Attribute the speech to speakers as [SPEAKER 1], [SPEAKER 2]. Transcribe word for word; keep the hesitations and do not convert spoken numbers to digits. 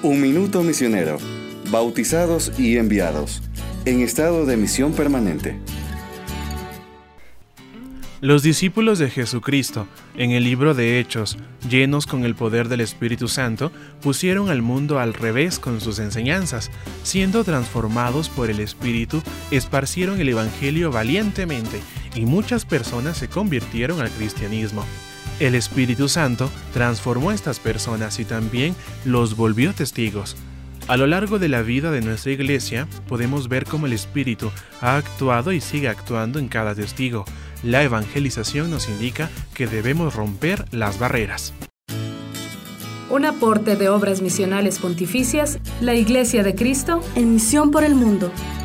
[SPEAKER 1] Un minuto misionero, bautizados y enviados, en estado de misión permanente.
[SPEAKER 2] Los discípulos de Jesucristo, en el libro de Hechos, llenos con el poder del Espíritu Santo, pusieron al mundo al revés con sus enseñanzas. Siendo transformados por el Espíritu, esparcieron el Evangelio valientemente y muchas personas se convirtieron al cristianismo. El Espíritu Santo transformó a estas personas y también los volvió testigos. A lo largo de la vida de nuestra iglesia, podemos ver cómo el Espíritu ha actuado y sigue actuando en cada testigo. La evangelización nos indica que debemos romper las barreras.
[SPEAKER 3] Un aporte de Obras Misionales Pontificias, la Iglesia de Cristo,
[SPEAKER 4] en misión por el mundo.